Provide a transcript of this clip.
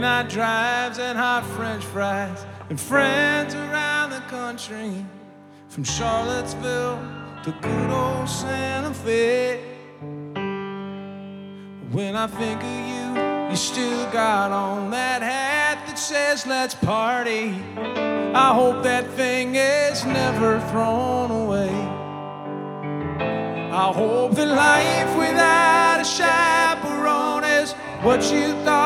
Night drives and hot French fries and friends around the country, from Charlottesville to good old Santa Fe. When I think of you, you still got on that hat that says let's party. I hope that thing is never thrown away. I hope that life without a chaperone is what you thought